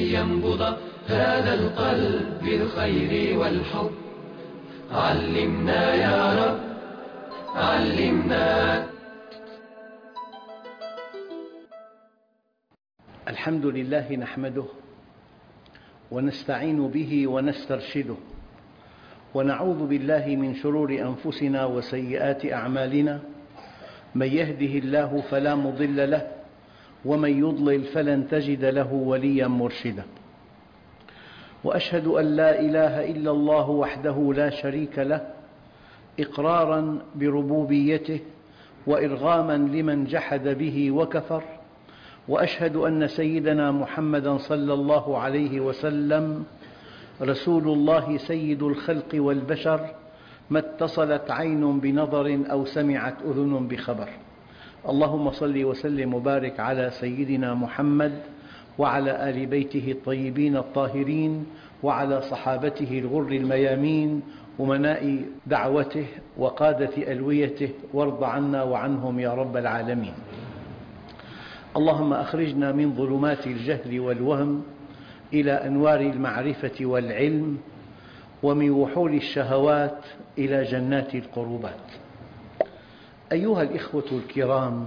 كي ينبض هذا القلب بالخير والحب. علمنا يا رب، علمنا. الحمد لله نحمده ونستعين به ونسترشده، ونعوذ بالله من شرور أنفسنا وسيئات أعمالنا. من يهده الله فلا مضل له، ومن يضلل فلن تجد له وليا مرشدا. وأشهد أن لا إله إلا الله وحده لا شريك له، إقرارا بربوبيته وإرغاما لمن جحد به وكفر. وأشهد أن سيدنا محمدا صلى الله عليه وسلم رسول الله سيد الخلق والبشر، ما اتصلت عين بنظر أو سمعت أذن بخبر. اللهم صل وسلم وبارك على سيدنا محمد وعلى آل بيته الطيبين الطاهرين، وعلى صحابته الغر الميامين، أمناء دعوته وقادة ألويته، وارض عنا وعنهم يا رب العالمين. اللهم أخرجنا من ظلمات الجهل والوهم إلى أنوار المعرفة والعلم، ومن وحول الشهوات إلى جنات القربات. أيها الإخوة الكرام،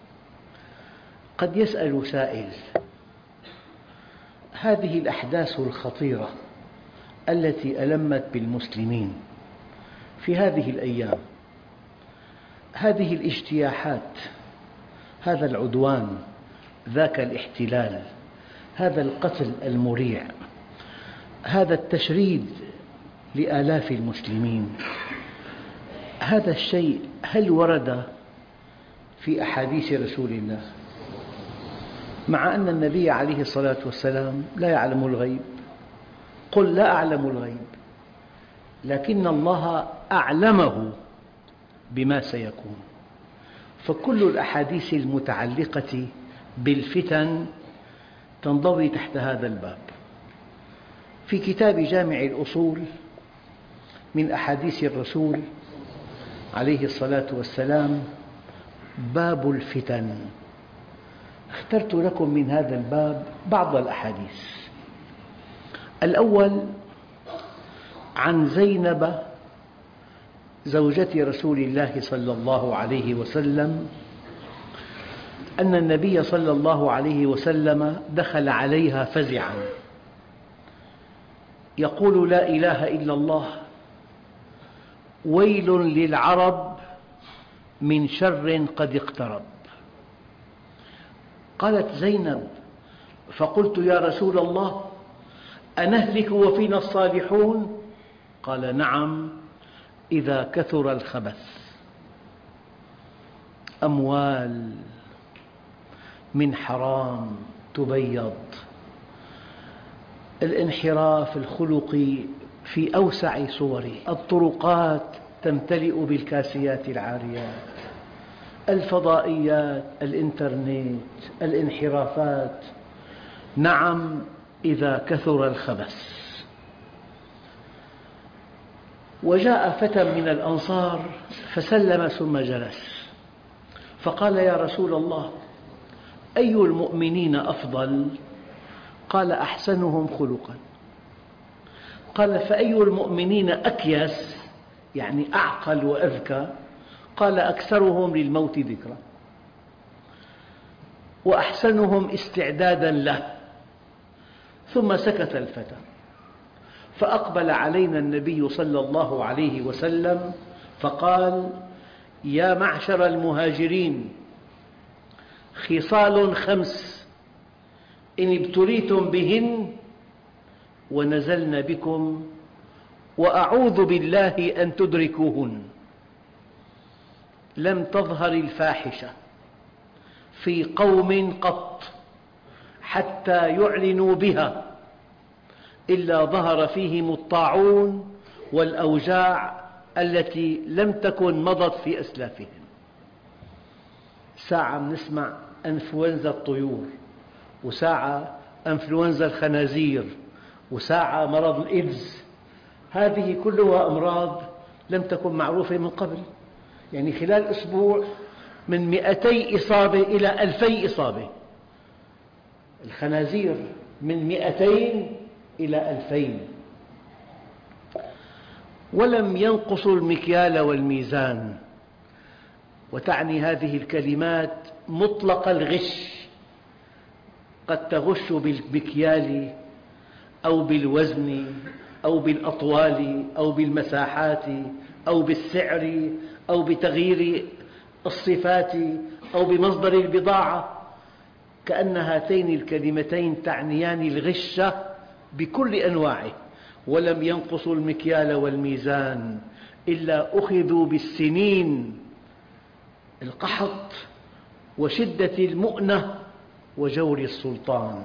قد يسأل سائل: هذه الأحداث الخطيرة التي ألمت بالمسلمين في هذه الأيام، هذه الاجتياحات، هذا العدوان، ذاك الاحتلال، هذا القتل المريع، هذا التشريد لآلاف المسلمين، هذا الشيء هل ورد في أحاديث رسول الله؟ مع أن النبي عليه الصلاة والسلام لا يعلم الغيب، قل لا أعلم الغيب، لكن الله أعلمه بما سيكون. فكل الأحاديث المتعلقة بالفتن تنضوي تحت هذا الباب. في كتاب جامع الأصول من أحاديث الرسول عليه الصلاة والسلام باب الفتن، اخترت لكم من هذا الباب بعض الأحاديث. الأول عن زينب زوجة رسول الله صلى الله عليه وسلم أن النبي صلى الله عليه وسلم دخل عليها فزعا يقول: لا إله إلا الله، ويل للعرب من شر قد اقترب. قالت زينب: فقلت: يا رسول الله، أنهلك وفينا الصالحون؟ قال: نعم، إذا كثر الخبث. أموال من حرام تبيض، الانحراف الخلقي في أوسع صوره، الطرقات تمتلئ بالكاسيات العاريات، الفضائيات، الإنترنت، الانحرافات. نعم، إذا كثر الخبث. وجاء فتى من الأنصار فسلم ثم جلس، فقال: يا رسول الله، أي المؤمنين أفضل؟ قال: أحسنهم خلقا. قال: فأي المؤمنين أكيس، يعني أعقل وأذكى؟ قال: أكثرهم للموت ذكرا، وأحسنهم استعدادا له. ثم سكت الفتى، فأقبل علينا النبي صلى الله عليه وسلم فقال: يا معشر المهاجرين، خصال 5 إن ابتليتم بهن ونزلن بكم، وأعوذ بالله أن تدركوهن. لم تظهر الفاحشة في قوم قط حتى يعلنوا بها إلا ظهر فيهم الطاعون والأوجاع التي لم تكن مضت في أسلافهم. ساعة نسمع أنفلونزا الطيور، وساعة أنفلونزا الخنازير، وساعة مرض الإيدز. هذه كلها أمراض لم تكن معروفة من قبل، يعني خلال أسبوع من 200 إصابة إلى 2000 إصابة. الخنازير من 200 إلى 2000. ولم ينقصوا المكيال والميزان، وتعني هذه الكلمات مطلق الغش. قد تغش بالمكيال أو بالوزن أو بالأطوال أو بالمساحات أو بالسعر أو بتغيير الصفات أو بمصدر البضاعة، كأن هاتين الكلمتين تعنيان الغش بكل أنواعه. ولم ينقصوا المكيال والميزان إلا أخذوا بالسنين، القحط وشدة المؤنة وجور السلطان.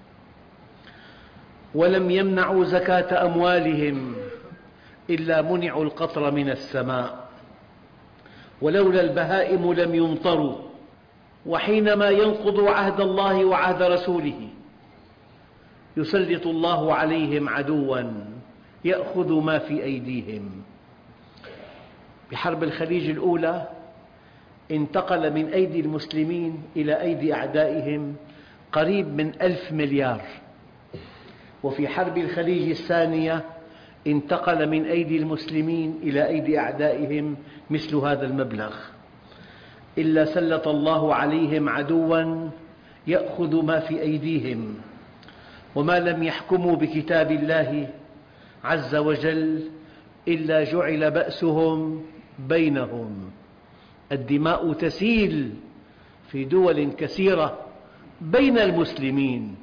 ولم يمنعوا زكاة أموالهم إلا منعوا القطر من السماء، ولولا البهائم لم يمطروا. وحينما ينقضوا عهد الله وعهد رسوله يسلط الله عليهم عدواً يأخذ ما في أيديهم. بحرب الخليج الأولى انتقل من أيدي المسلمين إلى أيدي أعدائهم قريب من 1000 مليار، وفي حرب الخليج الثانية انتقل من أيدي المسلمين إلى أيدي أعدائهم مثل هذا المبلغ. إلا سلط الله عليهم عدواً يأخذ ما في أيديهم، وما لم يحكموا بكتاب الله عز وجل إلا جعل بأسهم بينهم. الدماء تسيل في دول كثيرة بين المسلمين.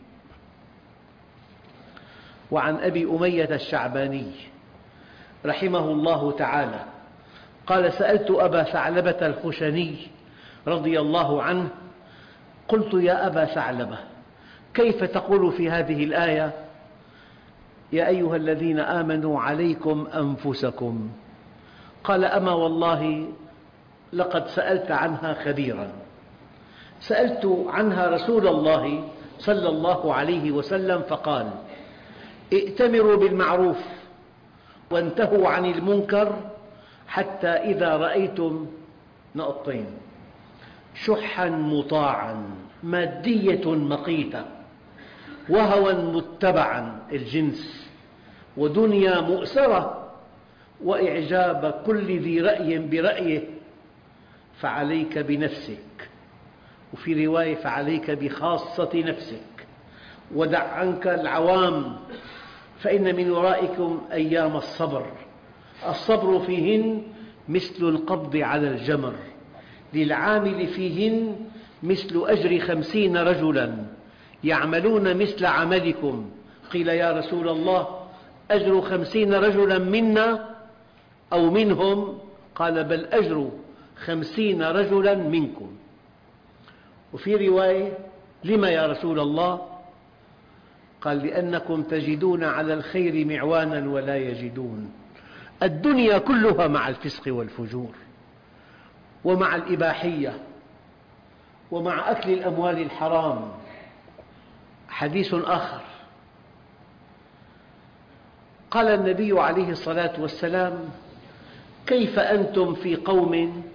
وعن أبي أمية الشعباني رحمه الله تعالى قال: سألت أبا ثعلبة الخشني رضي الله عنه قلت: يا أبا ثعلبة، كيف تقول في هذه الآية: يا أيها الذين آمنوا عليكم أنفسكم؟ قال: أما والله لقد سألت عنها خبيرا. سألت عنها رسول الله صلى الله عليه وسلم فقال: ائتمروا بالمعروف وانتهوا عن المنكر حتى إذا رأيتم نقطتين: شحا مطاعا، مادية مقيتة، وهوى متبعا الجنس، ودنيا مؤسرة، وإعجاب كل ذي رأي برأيه، فعليك بنفسك. وفي رواية: فعليك بخاصة نفسك، ودع عنك العوام، فإن من ورائكم أيام الصبر، الصبر فيهن مثل القبض على الجمر، للعامل فيهن مثل أجر 50 رجلا يعملون مثل عملكم. قيل: يا رسول الله، أجر 50 رجلا منا أو منهم؟ قال: بل أجر 50 رجلا منكم. وفي رواية: لما يا رسول الله؟ قال: لأنكم تجدون على الخير معوانا ولا يجدون. الدنيا كلها مع الفسق والفجور، ومع الإباحية، ومع أكل الأموال الحرام. حديث آخر قال النبي عليه الصلاة والسلام: كيف أنتم في قوم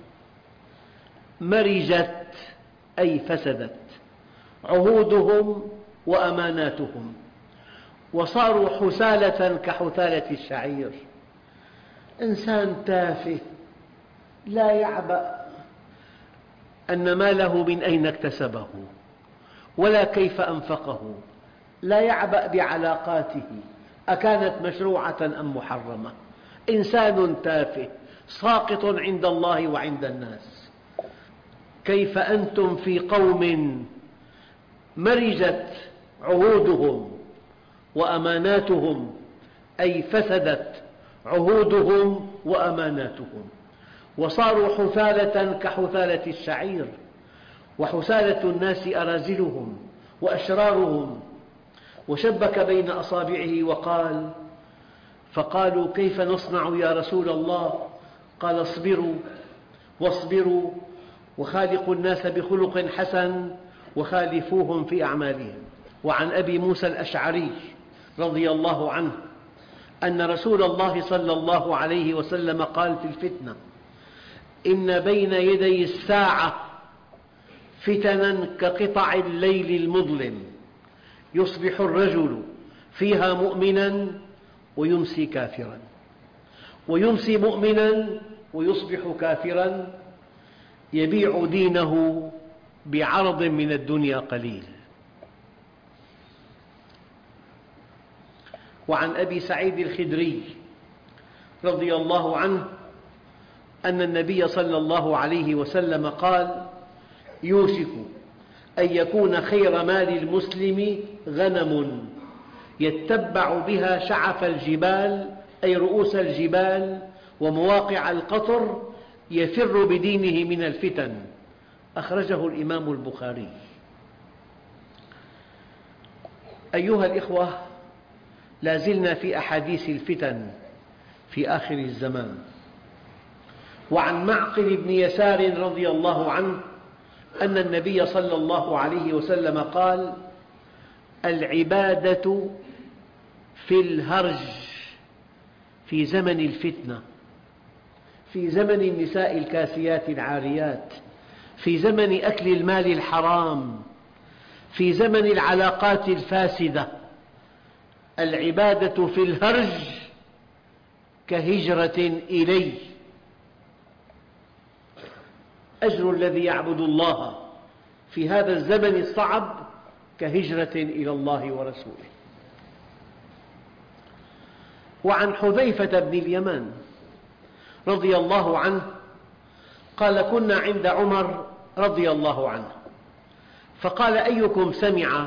مرجت، أي فسدت، عهودهم وأماناتهم، وصاروا حثالة كحثالة الشعير. إنسان تافه لا يعبأ أن ماله من أين اكتسبه ولا كيف أنفقه، لا يعبأ بعلاقاته أكانت مشروعة أم محرمة. إنسان تافه ساقط عند الله وعند الناس. كيف أنتم في قوم مرجت عهودهم وأماناتهم، أي فسدت عهودهم وأماناتهم، وصاروا حثالة كحثالة الشعير. وحثالة الناس أرازلهم وأشرارهم. وشبك بين أصابعه وقال: فقالوا: كيف نصنع يا رسول الله؟ قال: اصبروا واصبروا، وخالقوا الناس بخلق حسن، وخالفوهم في أعمالهم. وعن أبي موسى الأشعري رضي الله عنه أن رسول الله صلى الله عليه وسلم قال في الفتنة: إن بين يدي الساعة فتنا كقطع الليل المظلم، يصبح الرجل فيها مؤمنا ويمسي كافرا، ويمسي مؤمنا ويصبح كافرا، يبيع دينه بعرض من الدنيا قليل. وعن أبي سعيد الخدري رضي الله عنه أن النبي صلى الله عليه وسلم قال: يوشك أن يكون خير مال المسلم غنم يتبع بها شعف الجبال، أي رؤوس الجبال ومواقع القطر، يفر بدينه من الفتن. أخرجه الإمام البخاري. أيها الإخوة، لا زلنا في أحاديث الفتن في آخر الزمان. وعن معقل بن يسار رضي الله عنه أن النبي صلى الله عليه وسلم قال: العبادة في الهرج في زمن الفتنة، في زمن النساء الكاسيات العاريات، في زمن أكل المال الحرام، في زمن العلاقات الفاسدة. العبادة في الهرج كهجرة إلي. أجر الذي يعبد الله في هذا الزمن الصعب كهجرة إلى الله ورسوله. وعن حذيفة بن اليمان رضي الله عنه قال: كنا عند عمر رضي الله عنه، فقال: أيكم سمع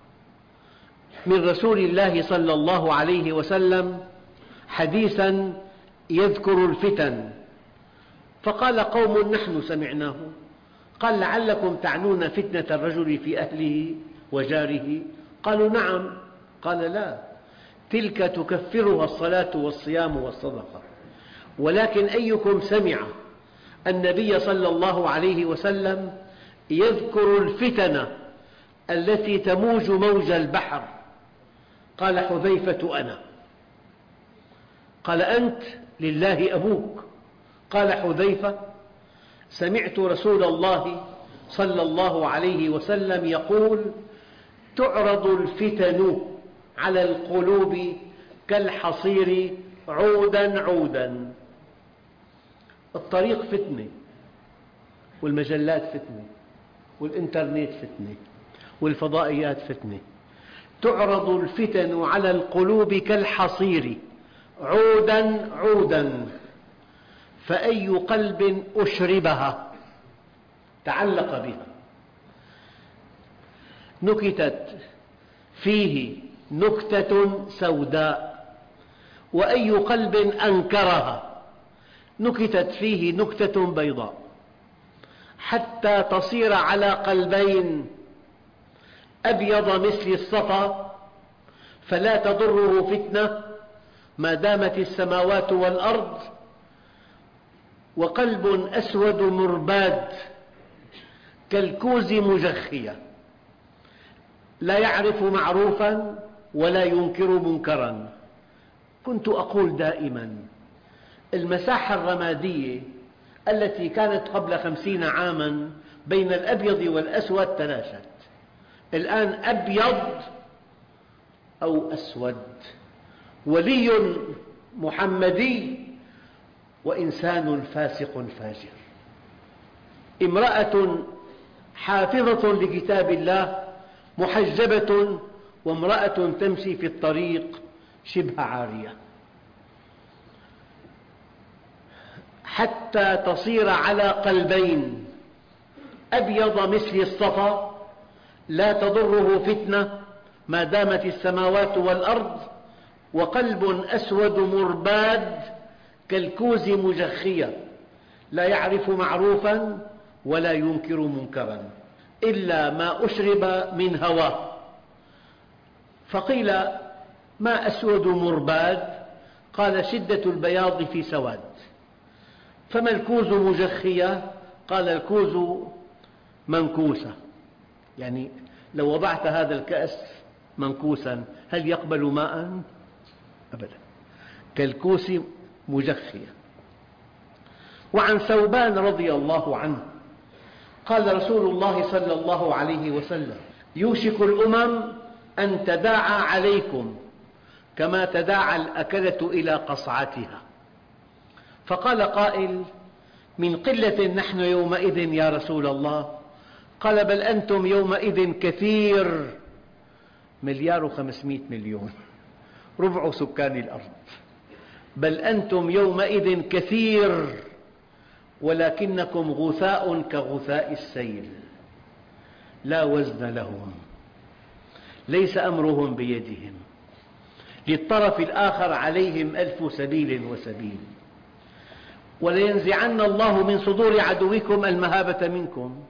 من رسول الله صلى الله عليه وسلم حديثا يذكر الفتن؟ فقال قوم: نحن سمعناه. قال: لعلكم تعنون فتنة الرجل في أهله وجاره؟ قالوا: نعم. قال: لا، تلك تكفرها الصلاة والصيام والصدقة. ولكن أيكم سمع النبي صلى الله عليه وسلم يذكر الفتن التي تموج موج البحر؟ قال حذيفة: أنا. قال: أنت لله أبوك. قال حذيفة: سمعت رسول الله صلى الله عليه وسلم يقول: تعرض الفتن على القلوب كالحصير عودا عودا. الطريق فتنة، والمجلات فتنة، والإنترنت فتنة، والفضائيات فتنة. تعرض الفتن على القلوب كالحصير عودا عودا، فأي قلب أشربها تعلق بها نكتت فيه نكتة سوداء، وأي قلب أنكرها نكتت فيه نكتة بيضاء، حتى تصير على قلبين: أبيض مثل الصفا فلا تضره فتنة ما دامت السماوات والأرض، وقلب أسود مرباد كالكوز مجخية لا يعرف معروفا ولا ينكر منكرا. كنت أقول دائما: المساحة الرمادية التي كانت قبل 50 عاما بين الأبيض والأسود تلاشت. الآن أبيض أو أسود، ولي محمدي وإنسان فاسق فاجر، امرأة حافظة لكتاب الله محجبة، وامرأة تمشي في الطريق شبه عارية، حتى تصير على قلبين: أبيض مثل الصفا لا تضره فتنة ما دامت السماوات والأرض، وقلب أسود مرباد كالكوز مجخية لا يعرف معروفا ولا ينكر منكرا إلا ما أشرب من هواه. فقيل: ما أسود مرباد؟ قال: شدة البياض في سواد. فما الكوز مجخية؟ قال: الكوز منكوسة، يعني لو وضعت هذا الكأس منكوسا هل يقبل ماء؟ أبدا، كالكوس مجخية. وعن ثوبان رضي الله عنه قال رسول الله صلى الله عليه وسلم: يوشك الأمم أن تداعى عليكم كما تداعى الأكلة إلى قصعتها. فقال قائل: من قلة نحن يومئذ يا رسول الله؟ قال: بل أنتم يومئذ كثير، 1,500,000,000، ربع سكان الأرض. بل أنتم يومئذ كثير ولكنكم غثاء كغثاء السيل، لا وزن لهم، ليس أمرهم بيدهم، للطرف الآخر عليهم 1000 سبيل وسبيل. ولينزعن الله من صدور عدوكم المهابة منكم.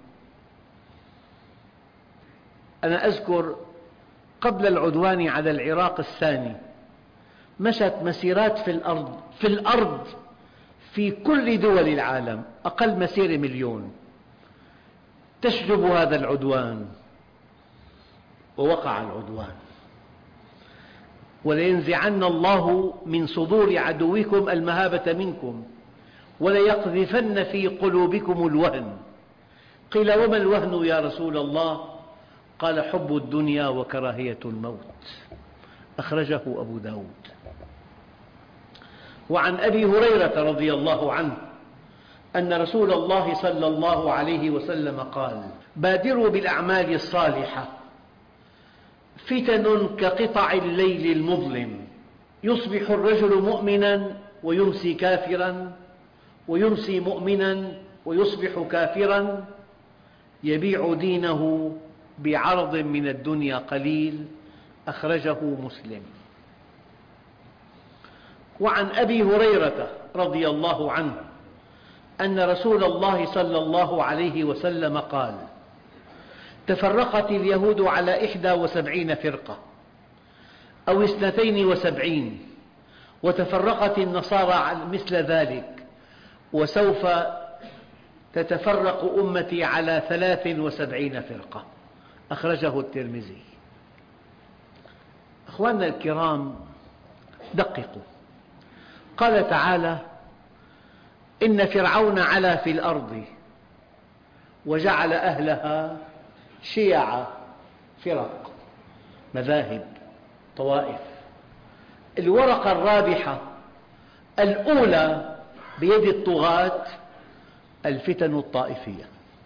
أنا أذكر قبل العدوان على العراق الثاني مشت مسيرات في الأرض في كل دول العالم، أقل مسيرة 1,000,000 تشجب هذا العدوان، ووقع العدوان. ولينزعن الله من صدور عدوكم المهابة منكم وليقذفن في قلوبكم الوهن. قيل: وما الوهن يا رسول الله؟ قال: حب الدنيا وكراهية الموت. أخرجه أبو داود. وعن أبي هريرة رضي الله عنه أن رسول الله صلى الله عليه وسلم قال: بادروا بالأعمال الصالحة، فتن كقطع الليل المظلم، يصبح الرجل مؤمنا ويمسي كافرا، ويمسي مؤمنا ويصبح كافرا، يبيع دينه بعرض من الدنيا قليل. أخرجه مسلم. وعن أبي هريرة رضي الله عنه أن رسول الله صلى الله عليه وسلم قال: تفرقت اليهود على 71 فرقة أو 72، وتفرقت النصارى مثل ذلك، وسوف تتفرق أمتي على 73 فرقة. أخرجه الترمذي. أخواننا الكرام، دققوا. قال تعالى: إن فرعون علا في الأرض وجعل أهلها شيعا، فرق، مذاهب، طوائف. الورقة الرابحة الأولى بيد الطغاة الفتن الطائفية.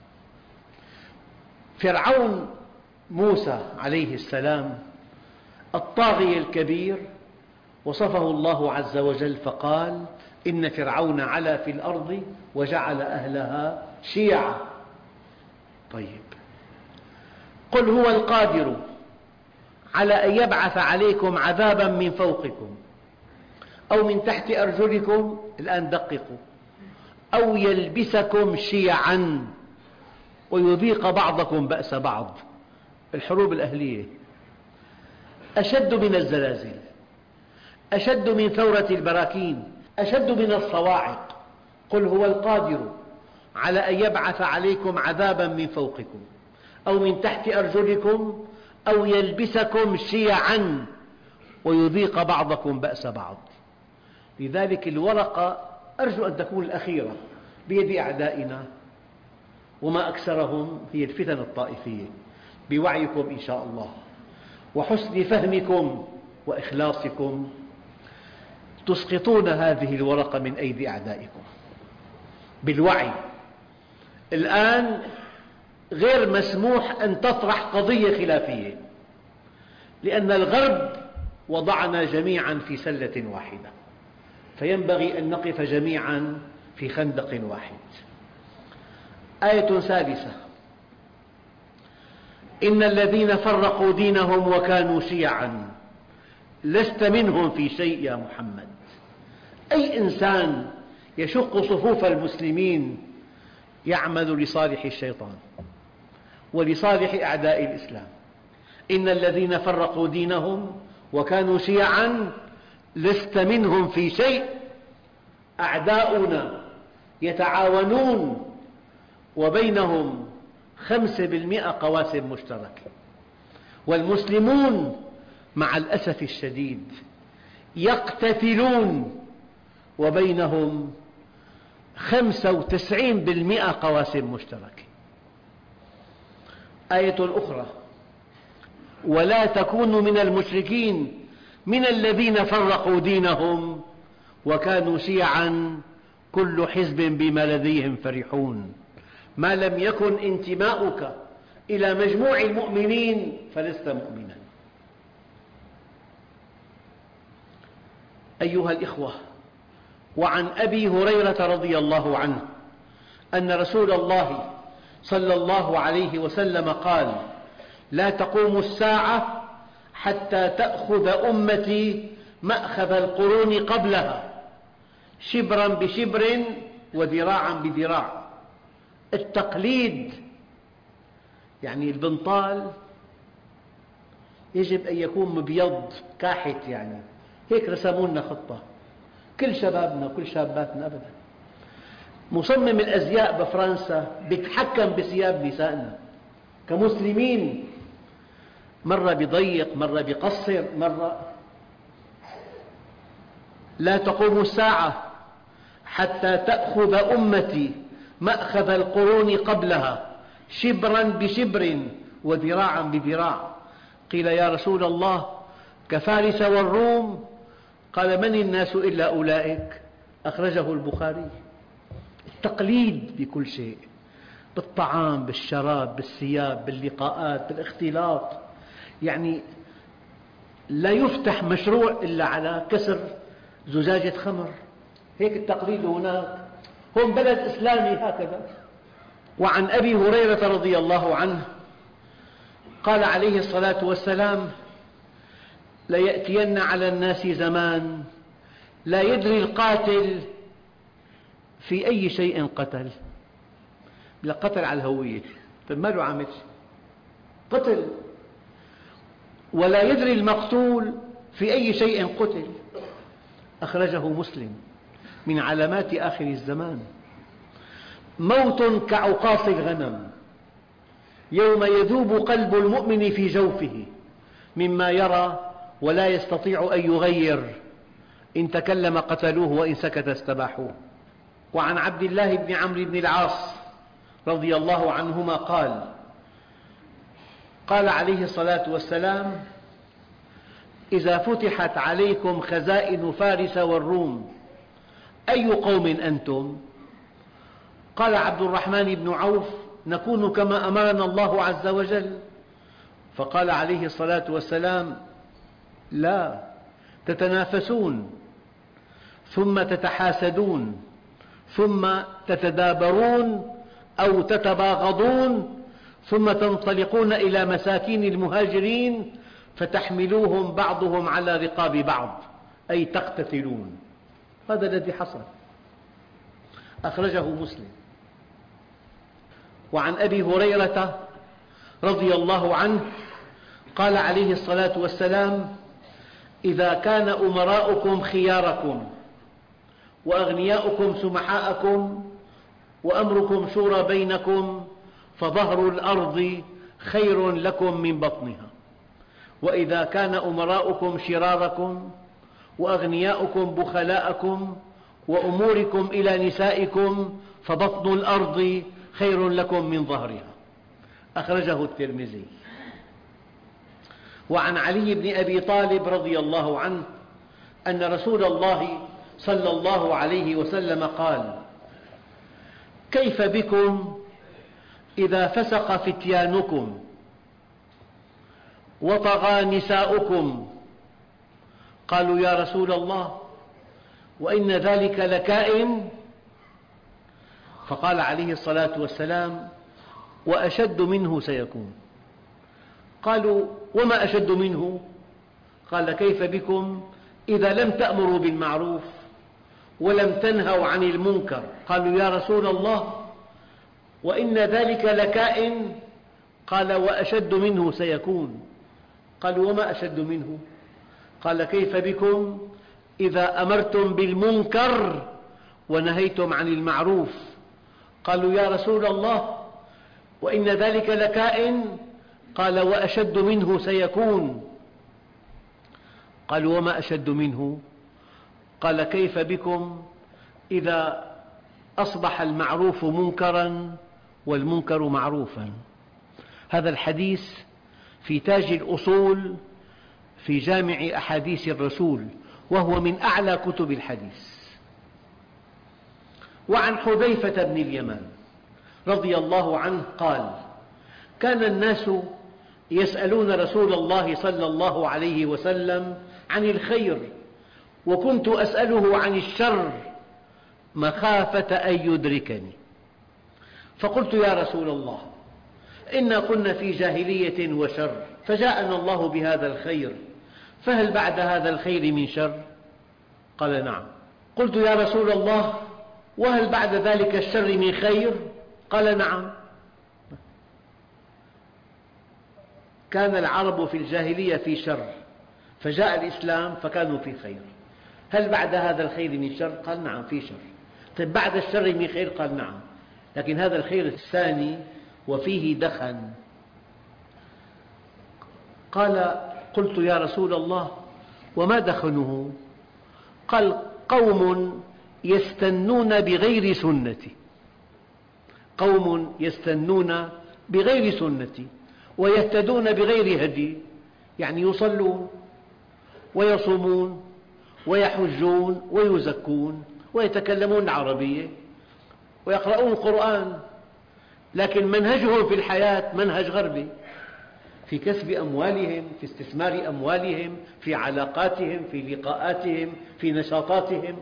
فرعون موسى عليه السلام الطاغية الكبير وصفه الله عز وجل فقال: إن فرعون علا في الأرض وجعل أهلها شيعا. طيب، قل هو القادر على أن يبعث عليكم عذابا من فوقكم أو من تحت أرجلكم، الآن دققوا، أو يلبسكم شيعا ويذيق بعضكم بأس بعض. الحروب الأهلية أشد من الزلازل، أشد من ثورة البراكين، أشد من الصواعق. قل هو القادر على أن يبعث عليكم عذابا من فوقكم أو من تحت أرجلكم أو يلبسكم شيعا ويذيق بعضكم بأس بعض. لذلك الورقة أرجو أن تكون الأخيرة بيد أعدائنا، وما أكثرهم هي الفتن الطائفية. بوعيكم إن شاء الله وحسن فهمكم وإخلاصكم تسقطون هذه الورقة من أيدي أعدائكم بالوعي. الآن غير مسموح أن تطرح قضية خلافية، لأن الغرب وضعنا جميعا في سلة واحدة، فينبغي أن نقف جميعا في خندق واحد. آية ثالثة: إن الذين فرقوا دينهم وكانوا شيعا لست منهم في شيء يا محمد. أي إنسان يشق صفوف المسلمين يعمل لصالح الشيطان ولصالح أعداء الإسلام. إن الذين فرقوا دينهم وكانوا شيعا لست منهم في شيء. أعداؤنا يتعاونون وبينهم 5% قواسم مشتركة، والمسلمون مع الأسف الشديد يقتتلون وبينهم 95% قواسم مشتركة. آية أخرى: ولا تكونوا من المشركين من الذين فرقوا دينهم وكانوا شيعا كل حزب بما لديهم فرحون. ما لم يكن انتماؤك إلى مجموع المؤمنين فلست مؤمنا. أيها الإخوة، وعن أبي هريرة رضي الله عنه أن رسول الله صلى الله عليه وسلم قال: لا تقوم الساعة حتى تأخذ أمتي مأخذ القرون قبلها، شبرا بشبر وذراعا بذراع. التقليد يعني البنطال يجب أن يكون مبيض كاحت، يعني هيك رسموا لنا خطة كل شبابنا وكل شاباتنا. أبدا، مصمم الأزياء بفرنسا بيتحكم بثياب نسائنا كمسلمين، مرة بيضيق، مرة بيقصر، مرة. لا تقوم الساعة حتى تأخذ أمتي مأخذ القرون قبلها، شبرا بشبر وذراعا بذراع. قيل: يا رسول الله، كفارس والروم؟ قال: من الناس إلا أولئك؟ أخرجه البخاري. التقليد بكل شيء، بالطعام، بالشراب، بالثياب، باللقاءات، بالاختلاط. يعني لا يفتح مشروع إلا على كسر زجاجة خمر. هيك التقليد هناك. هون بلد إسلامي هكذا. وعن أبي هريرة رضي الله عنه قال عليه الصلاة والسلام: ليأتين على الناس زمان لا يدري القاتل في أي شيء قتل. قتل على الهوية، ما له عامل قتل. ولا يدري المقتول في أي شيء قتل. أخرجه مسلم. من علامات آخر الزمان موت كعقاص الغنم، يوم يذوب قلب المؤمن في جوفه مما يرى ولا يستطيع أن يغير، إن تكلم قتلوه وإن سكت استباحوه. وعن عبد الله بن عمرو بن العاص رضي الله عنهما قال عليه الصلاة والسلام: إذا فتحت عليكم خزائن فارس والروم أي قوم أنتم؟ قال عبد الرحمن بن عوف: نكون كما أمرنا الله عز وجل. فقال عليه الصلاة والسلام: لا، تتنافسون، ثم تتحاسدون، ثم تتدابرون أو تتباغضون، ثم تنطلقون إلى مساكين المهاجرين فتحملوهم بعضهم على رقاب بعض، أي تقتتلون. هذا الذي حصل. أخرجه مسلم. وعن أبي هريرة رضي الله عنه قال عليه الصلاة والسلام: إذا كان أمراؤكم خياركم وأغنياؤكم سمحاءكم وأمركم شورى بينكم فظهر الأرض خير لكم من بطنها، وإذا كان أمراؤكم شراركم وأغنياؤكم بخلاءكم وأموركم إلى نسائكم فبطن الأرض خير لكم من ظهرها. أخرجه الترمذي. وعن علي بن أبي طالب رضي الله عنه أن رسول الله صلى الله عليه وسلم قال: كيف بكم إذا فسق فتيانكم وطغى نساؤكم؟ قالوا: يا رسول الله، وإن ذلك لكائن؟ فقال عليه الصلاة والسلام: وأشد منه سيكون. قالوا: وما أشد منه؟ قال: كيف بكم إذا لم تأمروا بالمعروف ولم تنهوا عن المنكر؟ قالوا: يا رسول الله، وإن ذلك لكائن؟ قال: وأشد منه سيكون. قالوا: وما أشد منه؟ قال: كيف بكم إذا أمرتم بالمنكر ونهيتم عن المعروف؟ قالوا: يا رسول الله، وإن ذلك لكائن؟ قال: وأشد منه سيكون. قالوا: وما أشد منه؟ قال: كيف بكم إذا أصبح المعروف منكرا والمنكر معروفا؟ هذا الحديث في تاج الأصول في جامع أحاديث الرسول، وهو من أعلى كتب الحديث. وعن حذيفة بن اليمان رضي الله عنه قال: كان الناس يسألون رسول الله صلى الله عليه وسلم عن الخير، وكنت أسأله عن الشر مخافة أن يدركني، فقلت: يا رسول الله، إنا كنا في جاهلية وشر، فجاءنا الله بهذا الخير، فهل بعد هذا الخير من شر؟ قال: نعم. قلت: يا رسول الله، وهل بعد ذلك الشر من خير؟ قال: نعم. كان العرب في الجاهلية في شر، فجاء الإسلام فكانوا في خير. هل بعد هذا الخير من شر؟ قال: نعم، في شر. طيب بعد الشر من خير؟ قال: نعم، لكن هذا الخير الثاني وفيه دخن. قال: قلت: يا رسول الله، وما دخنه؟ قال: قوم يستنون بغير سنتي، قوم يستنون بغير سنتي ويهتدون بغير هدي، يعني يصلون ويصومون ويحجون ويزكون ويتكلمون العربية ويقرؤون القرآن، لكن منهجهم في الحياة منهج غربي، في كسب أموالهم، في استثمار أموالهم، في علاقاتهم، في لقاءاتهم، في نشاطاتهم.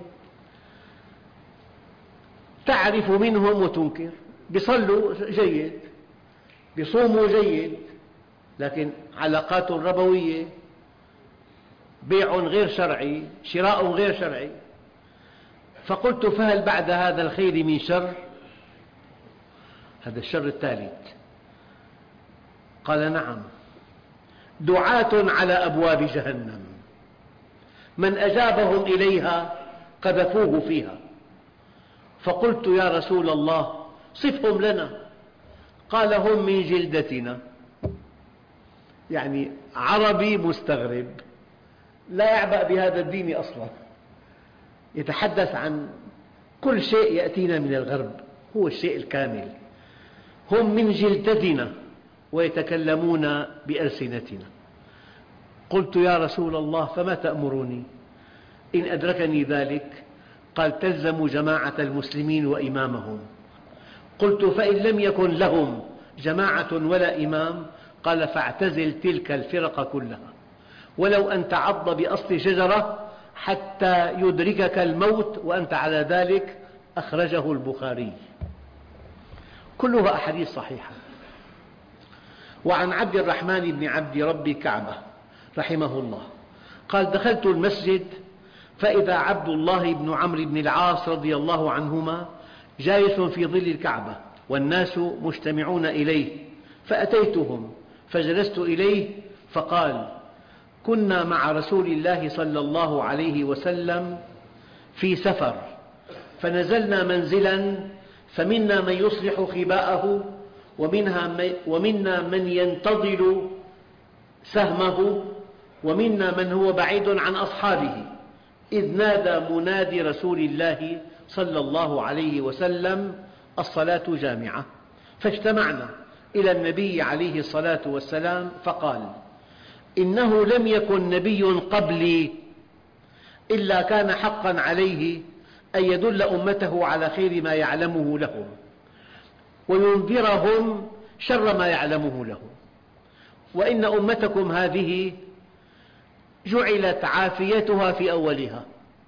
تعرف منهم وتنكر، بيصلوا جيد، بيصوموا جيد، لكن علاقات ربوية، بيع غير شرعي، شراء غير شرعي. فقلت: فهل بعد هذا الخير من شر؟ هذا الشر الثالث. قال: نعم، دعاة على أبواب جهنم، من أجابهم إليها قذفوه فيها. فقلت: يا رسول الله، صفهم لنا. قال: هم من جلدتنا، يعني عربي مستغرب لا يعبأ بهذا الدين أصلا، يتحدث عن كل شيء يأتينا من الغرب، هو الشيء الكامل. هم من جلدتنا ويتكلمون بألسنتنا. قلت: يا رسول الله، فما تأمرني إن أدركني ذلك؟ قال: تلزم جماعة المسلمين وإمامهم. قلت: فإن لم يكن لهم جماعة ولا إمام؟ قال: فاعتزل تلك الفرق كلها، ولو أن تعض بأصل شجرة حتى يدركك الموت وأنت على ذلك. أخرجه البخاري. كلها أحاديث صحيحة. وعن عبد الرحمن بن عبد رب كعبة رحمه الله قال: دخلت المسجد فإذا عبد الله بن عمرو بن العاص رضي الله عنهما جالس في ظل الكعبة والناس مجتمعون إليه، فأتيتهم فجلست إليه، فقال: كنا مع رسول الله صلى الله عليه وسلم في سفر، فنزلنا منزلا، فمنا من يصلح خباءه، ومنا من ينتظل سهمه، ومنا من هو بعيد عن أصحابه، إذ نادى منادي رسول الله صلى الله عليه وسلم: الصلاة جامعة. فاجتمعنا إلى النبي عليه الصلاة والسلام فقال: إنه لم يكن نبي قبلي إلا كان حقا عليه أن يدل أمته على خير ما يعلمه لهم وينذرهم شر ما يعلمه لهم، وإن أمتكم هذه جعلت عافيتها في أولها،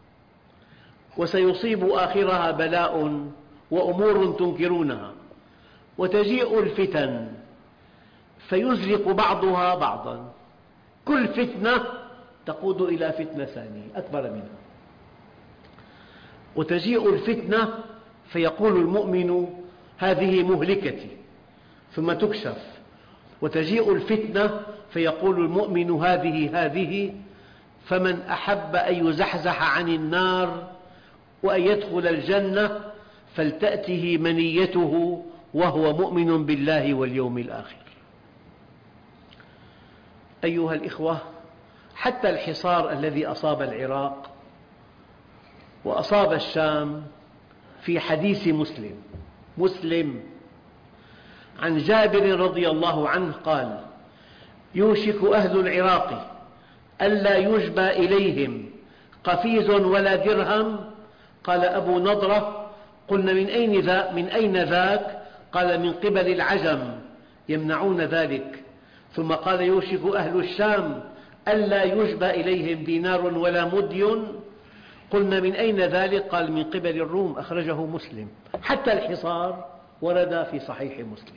وسيصيب آخرها بلاء وأمور تنكرونها، وتجيء الفتن فيزلق بعضها بعضا، كل فتنة تقود إلى فتنة ثانية أكبر منها. وتجيء الفتنة فيقول المؤمن: هذه مهلكتي، ثم تكشف. وتجيء الفتنة فيقول المؤمن: هذه، فمن أحب أن يزحزح عن النار وأن يدخل الجنة فلتأته منيته وهو مؤمن بالله واليوم الآخر. أيها الإخوة، حتى الحصار الذي أصاب العراق وأصاب الشام في حديث مسلم عن جابر رضي الله عنه قال: يوشك أهل العراق ألا يجبى إليهم قفيز ولا درهم؟ قال أبو نضرة: قلنا من أين ذاك؟ قال: من قبل العجم يمنعون ذلك. ثم قال: يوشك أهل الشام ألا يجبى إليهم دينار ولا مدي؟ قلنا: من أين ذلك؟ قال: من قبل الروم. أخرجه مسلم. حتى الحصار ورد في صحيح مسلم.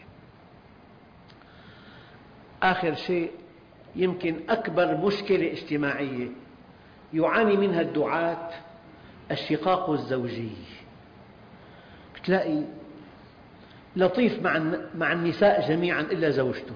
آخر شيء، يمكن أكبر مشكلة اجتماعية يعاني منها الدعاة: الشقاق الزوجي. تلاقي لطيف مع النساء جميعا إلا زوجته،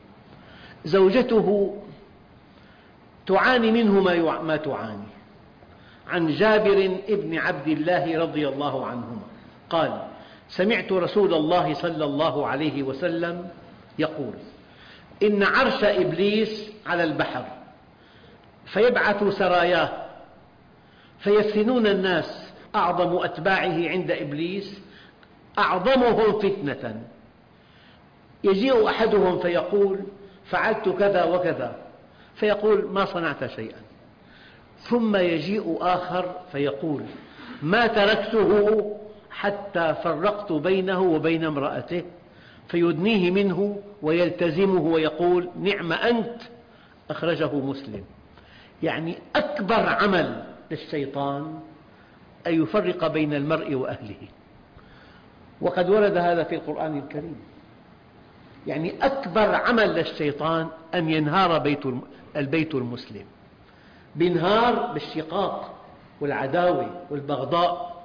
زوجته تعاني منه ما تعاني. عن جابر بن عبد الله رضي الله عنهما قال: سمعت رسول الله صلى الله عليه وسلم يقول: إن عرش إبليس على البحر، فيبعث سراياه فيفتنون الناس، أعظم أتباعه عند إبليس أعظمهم فتنة. يجيء أحدهم فيقول: فعلت كذا وكذا، فيقول: ما صنعت شيئا. ثم يجيء آخر فيقول: ما تركته حتى فرقت بينه وبين امرأته، فيدنيه منه ويلتزمه ويقول: نعم أنت. أخرجه مسلم. يعني أكبر عمل للشيطان أن يفرق بين المرء وأهله، وقد ورد هذا في القرآن الكريم. يعني أكبر عمل للشيطان أن ينهار البيت المسلم، بينهار بالشقاق والعداوة والبغضاء.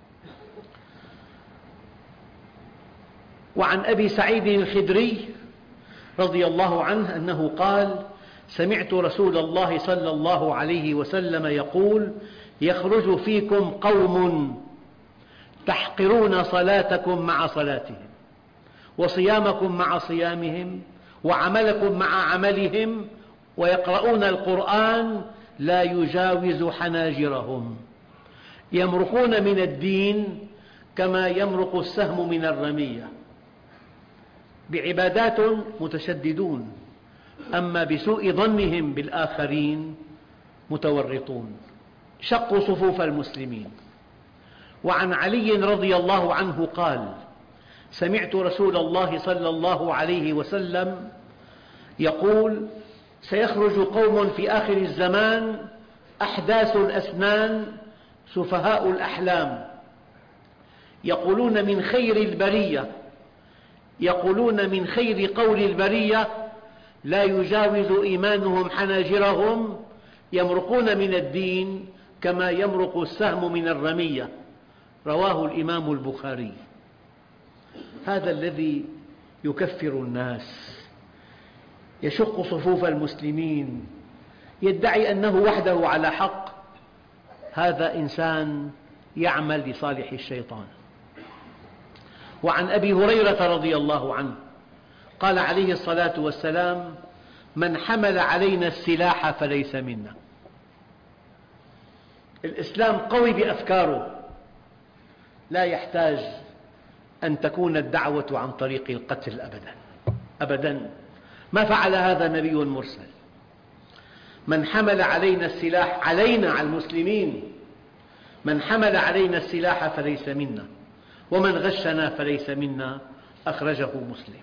وعن أبي سعيد الخدري رضي الله عنه أنه قال: سمعت رسول الله صلى الله عليه وسلم يقول: يخرج فيكم قوم تحقرون صلاتكم مع صلاتهم، وصيامكم مع صيامهم، وعملكم مع عملهم، ويقرؤون القرآن لا يجاوز حناجرهم، يمرقون من الدين كما يمرق السهم من الرمية، بعبادات متشددون، أما بسوء ظنهم بالآخرين متورطون. شقوا صفوف المسلمين. وعن علي رضي الله عنه قال: سمعت رسول الله صلى الله عليه وسلم يقول: سيخرج قوم في آخر الزمان أحداث الأسنان سفهاء الأحلام، يقولون من خير البرية، يقولون من خير قول البرية، لا يجاوز إيمانهم حناجرهم، يمرقون من الدين كما يمرق السهم من الرمية. رواه الإمام البخاري. هذا الذي يكفر الناس، يشق صفوف المسلمين، يدعي أنه وحده على حق، هذا إنسان يعمل لصالح الشيطان. وعن أبي هريرة رضي الله عنه قال عليه الصلاة والسلام: من حمل علينا السلاح فليس منا. الإسلام قوي بأفكاره، لا يحتاج أن تكون الدعوة عن طريق القتل أبدا أبدا. ما فعل هذا نبي مرسل. من حمل علينا السلاح، علينا على المسلمين، من حمل علينا السلاح فليس منا، ومن غشنا فليس منا. أخرجه مسلم.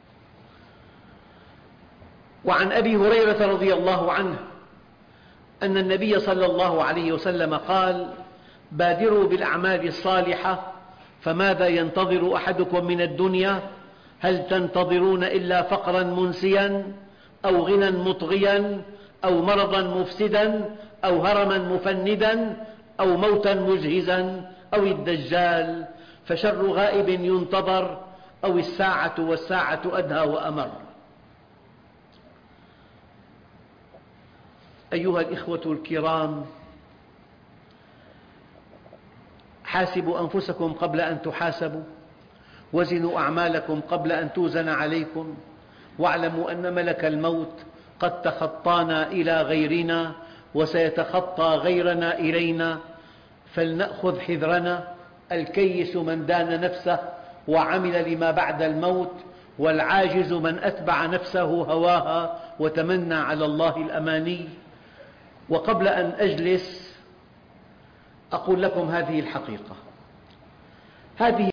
وعن أبي هريرة رضي الله عنه أن النبي صلى الله عليه وسلم قال: بادروا بالأعمال الصالحة، فماذا ينتظر أحدكم من الدنيا؟ هل تنتظرون إلا فقرا منسيا، أو غنى مطغيا، أو مرضا مفسدا، أو هرما مفندا، أو موتا مجهزا، أو الدجال، فشر غائب ينتظر، أو الساعة والساعة أدهى وأمر. أيها الإخوة الكرام، حاسبوا أنفسكم قبل أن تحاسبوا، وزنوا أعمالكم قبل أن توزن عليكم، واعلموا أن ملك الموت قد تخطانا إلى غيرنا، وسيتخطى غيرنا إلينا، فلنأخذ حذرنا. الكيس من دان نفسه وعمل لما بعد الموت، والعاجز من أتبع نفسه هواها وتمنى على الله الأماني. وقبل أن أجلس أقول لكم هذه الحقيقة، هذه